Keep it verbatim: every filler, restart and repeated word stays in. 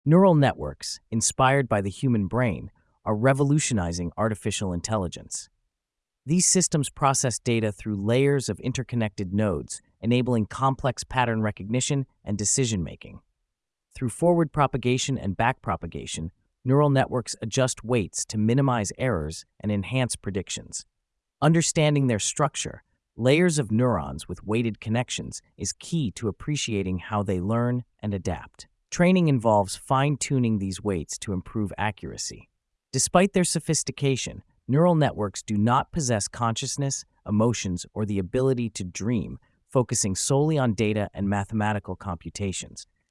Neural networks, inspired by the human brain, are revolutionizing artificial intelligence. These systems process data through layers of interconnected nodes, enabling complex pattern recognition and decision-making. Through forward propagation and backpropagation, neural networks adjust weights to minimize errors and enhance predictions. Understanding their structure, layers of neurons with weighted connections, is key to appreciating how they learn and adapt. Training involves fine-tuning these weights to improve accuracy. Despite their sophistication, neural networks do not possess consciousness, emotions, or the ability to dream, focusing solely on data and mathematical computations.